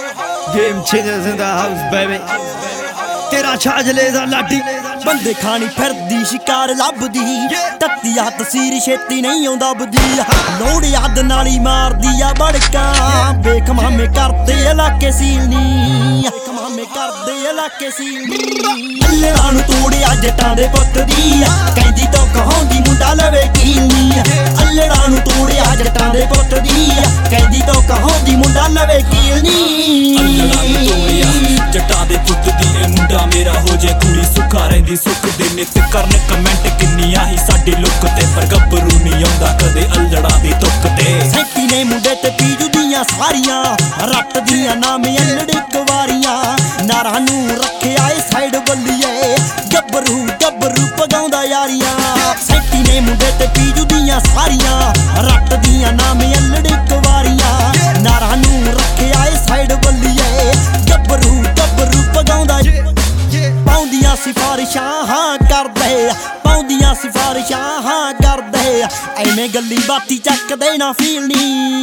Game changers in the house, baby. तेरा छाजले दा लाडी बंदे खानी फिरदी शिकार लभदी तत्तिया तसीर छेती नहीं आउंदा बदी लोड़ याद नाली मारदी आ बड़का बेख मामे करदे इलाके सीलनी मामे करदे इलाके सीलनी अल्लड़ा नूं तोड़िया जट्टां दे पुत्त दी कहंदी तो कहांदी मुंडा लवे कीलनी अल्लड़ा नूं तोड़िया जट्टां दे पुत्त दी कहंदी तो कहांदी मुंडा लवे कीलनी अल्लड़ा नूं तोड़िया जट्टां दे पुत्त दी मुंडा मेरा हो जे कुड़ी सुखा रहिंदी सुख दे नित करन कमेंट किन्नियां ही साडी लुक ते पर गब्बरू नहीं आउंदा कदे अल्लड़ा दी तुक ते सैंती ने मुंडे ते पीजू दियां सारियां रट दियां नाम अल्लड़े कवारियां नारा नूं रखिया ए साइड बल्लिए गब्बरू गब्बरू पगाउंदा यारियां सैंती ने मुंडे ते पीजू दियां सारियां रट दियां नाम अल्लड़े कवारियां नारा नूं रखिया ए साइड बल्लिए गब्बरू गब्बरू पगाउंदा पाउंदियां सिफारिशां हाँ करदे पाउंदियां सिफारिशां हाँ करदे ऐवें गल्ली बाती चकदे ना फीलनी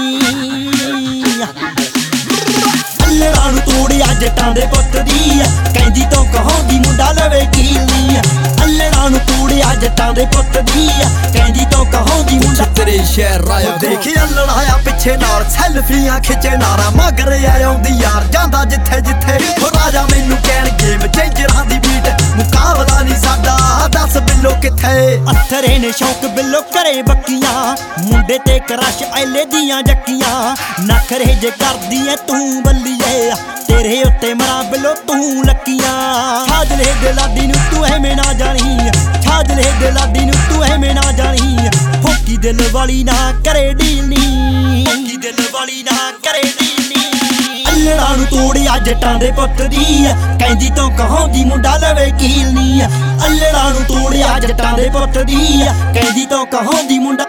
अल्लड़ा नूं तोड़िया जट्टां दे पुत्त दी कहंदी तो कहांदी मुंडा लवे कीलनी अल्लड़ा नूं तोड़िया जट्टां दे पुत्त दी कहंदी तो कहांदी मुंडा तेरे शहर आया देखिया लड़ाया पिछे नाल सैल्फियां खिचे नारा मगर आउंदी यार जांदा जिथे जिथे हो राजा मैनू कहण गेम चेंजरां दी बीट मुकाबला नहीं साडा दस बिल्लो किथे अथरे ने शौक बिल्लो करे बक्कियां मुंडे ते क्रश ऐले दियां जक्कियां नखरे जे करदी ऐ तू बल्लीए तेरे उत्ते मरा बिल्लो तू लक्कियां छाजले दे लाडी नूं तू ऐवें ना जानी छाजले दे लाडी नूं तू ऐवें ना जानी फोकी दिल वाली ना करे डीलनी फोकी दिल वाली ना करे डीलनी अल्लड़ा नूं तोड़िया जट्टां दे पुत्त दी कहंदी तो कहांदी मुंडा लवे कीलनी अल्लड़ा नूं तोड़िया जट्टां दे पुत्त दी कहंदी तो कहांदी मुंडा